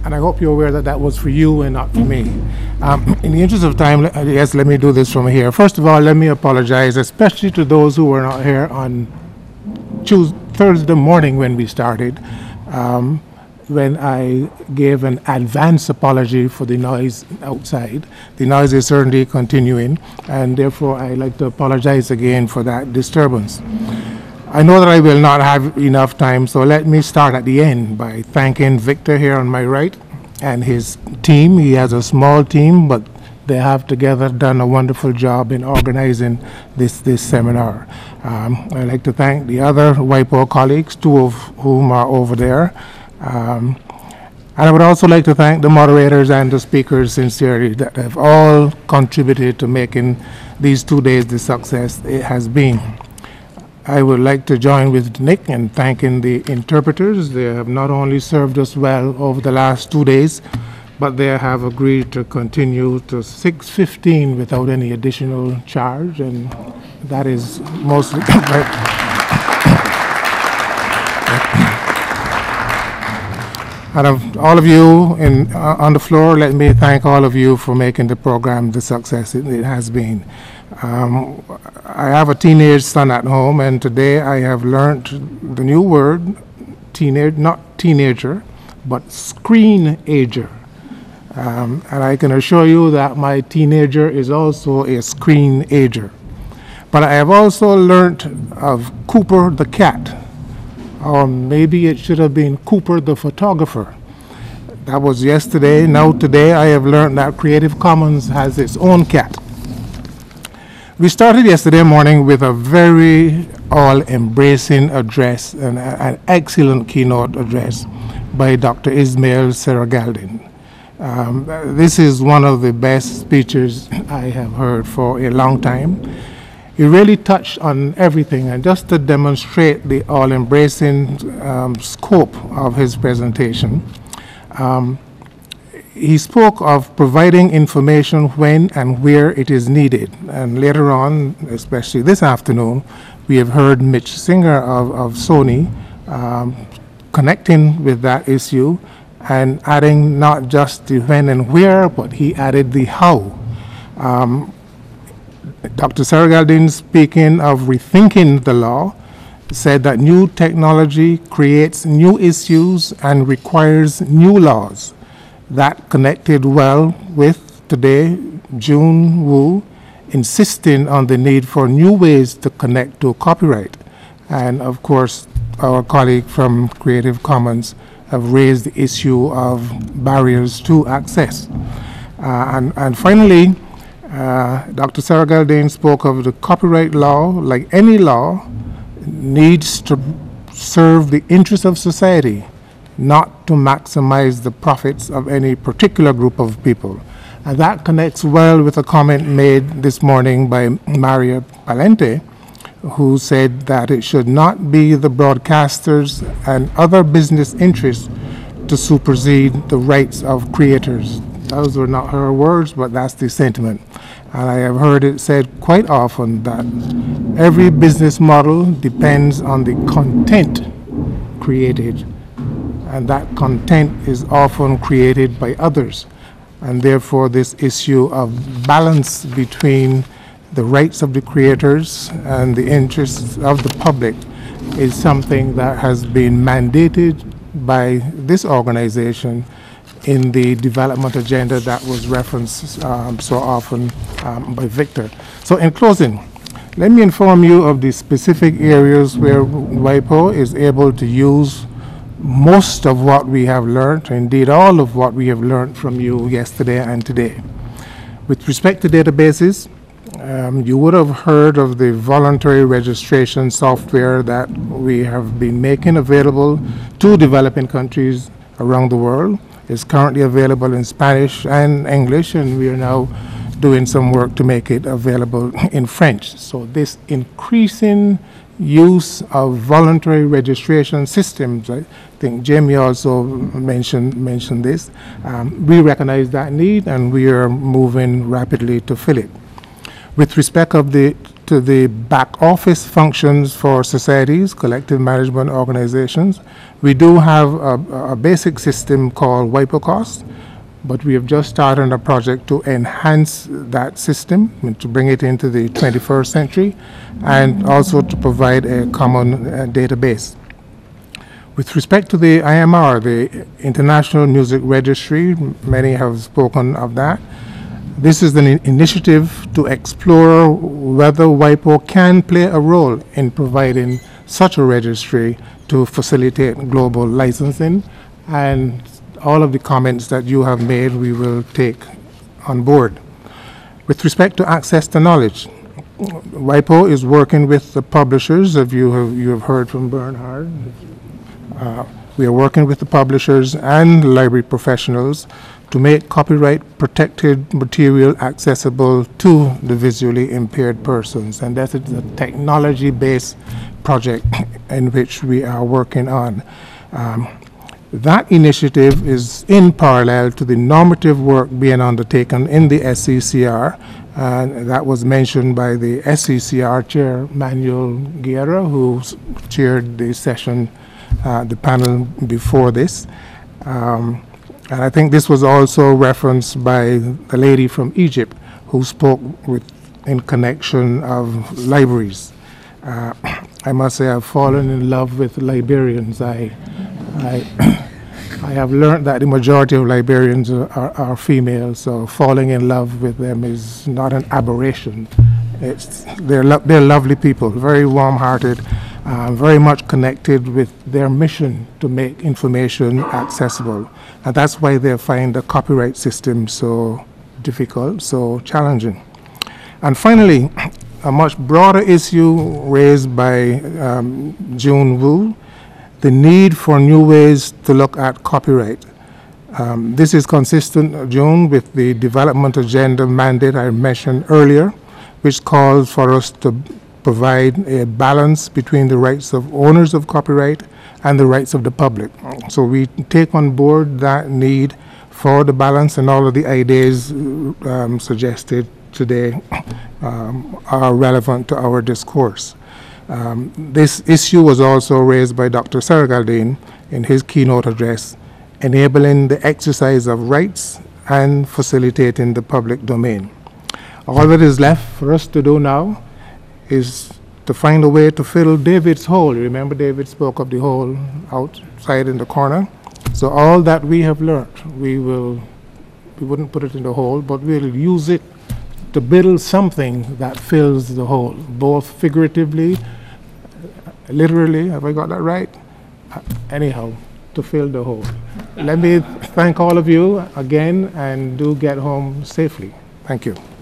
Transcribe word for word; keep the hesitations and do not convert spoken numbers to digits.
and I hope you're aware that that was for you and not for me. Um, in the interest of time, yes, let me do this from here. First of all, let me apologize, especially to those who were not here on Tuesday, Thursday morning when we started, um, when I gave an advance apology for the noise outside. The noise is certainly continuing, and therefore I'd like to apologize again for that disturbance. I know that I will not have enough time, so let me start at the end by thanking Victor here on my right and his team. He has a small team, but they have together done a wonderful job in organizing this, this seminar. Um, I'd like to thank the other WIPO colleagues, two of whom are over there. Um, and I would also like to thank the moderators and the speakers sincerely that have all contributed to making these two days the success it has been. I would like to join with Nick in thanking the interpreters. They have not only served us well over the last two days, but they have agreed to continue to six fifteen without any additional charge, and that is mostly out of all of you in, uh, on the floor, let me thank all of you for making the program the success it, it has been. Um, I have a teenage son at home, and today I have learned the new word, teenage, not teenager, but screen-ager. Um, and I can assure you that my teenager is also a screen-ager. But I have also learned of Cooper the cat, or maybe it should have been Cooper the photographer. That was yesterday. Now today I have learned that Creative Commons has its own cat. We started yesterday morning with a very all-embracing address, and an excellent keynote address by Doctor Ismail Seragaldin. Um, this is one of the best speeches I have heard for a long time. He really touched on everything, and just to demonstrate the all-embracing um, scope of his presentation, um, he spoke of providing information when and where it is needed. And later on, especially this afternoon, we have heard Mitch Singer of, of Sony um, connecting with that issue and adding not just the when and where, but he added the how. Um, Doctor Seragaldin, speaking of rethinking the law, said that new technology creates new issues and requires new laws. That connected well with today June Wu insisting on the need for new ways to connect to copyright. And of course, our colleague from Creative Commons have raised the issue of barriers to access. Uh, and, and finally, uh, Doctor Seragaldin spoke of the copyright law, like any law, needs to serve the interests of society, not to maximize the profits of any particular group of people. And that connects well with a comment made this morning by Maria Palente, who said that it should not be the broadcasters and other business interests to supersede the rights of creators. Those were not her words, but that's the sentiment. And I have heard it said quite often that every business model depends on the content created, and that content is often created by others. And therefore, this issue of balance between the rights of the creators and the interests of the public is something that has been mandated by this organization in the development agenda that was referenced um, so often um, by Victor. So in closing, let me inform you of the specific areas where WIPO is able to use most of what we have learned, indeed all of what we have learned from you yesterday and today. With respect to databases, um, you would have heard of the voluntary registration software that we have been making available to developing countries around the world. It's currently available in Spanish and English, and we are now doing some work to make it available in French. So this increasing use of voluntary registration systems, I think Jamie also mentioned mentioned this. Um, we recognize that need, and we are moving rapidly to fill it. With respect of the to the back office functions for societies, collective management organizations, we do have a, a basic system called WIPO-COST, but we have just started a project to enhance that system and to bring it into the twenty-first century, and also to provide a common uh, database. With respect to the I M R, the International Music Registry, many have spoken of that. This is an initiative to explore whether WIPO can play a role in providing such a registry to facilitate global licensing, and all of the comments that you have made we will take on board. With respect to access to knowledge, WIPO is working with the publishers, if you have, you have heard from Bernhard. Uh, we are working with the publishers and library professionals to make copyright protected material accessible to the visually impaired persons. And that is a technology-based project in which we are working on. Um, that initiative is in parallel to the normative work being undertaken in the S C C R, and that was mentioned by the S C C R chair, Manuel Guerra, who chaired the session, uh, the panel before this. Um, And I think this was also referenced by the lady from Egypt who spoke with, in connection of libraries. Uh, I must say I've fallen in love with librarians. I, I, I have learned that the majority of librarians are, are, are female, so falling in love with them is not an aberration. It's, they're, lo they're lovely people, very warm-hearted, uh, very much connected with their mission to make information accessible. And that's why they find the copyright system so difficult, so challenging. And finally, a much broader issue raised by um, June Wu, the need for new ways to look at copyright. Um, this is consistent, June, with the development agenda mandate I mentioned earlier, which calls for us to provide a balance between the rights of owners of copyright and the rights of the public. So we take on board that need for the balance, and all of the ideas um, suggested today um, are relevant to our discourse. Um, this issue was also raised by Doctor Seragaldian in his keynote address, enabling the exercise of rights and facilitating the public domain. All that is left for us to do now is to find a way to fill David's hole. You remember David spoke of the hole outside in the corner? So all that we have learned, we will, we wouldn't put it in the hole, but we'll use it to build something that fills the hole, both figuratively, literally, have I got that right? Uh, anyhow, to fill the hole. Let me thank all of you again, and do get home safely. Thank you.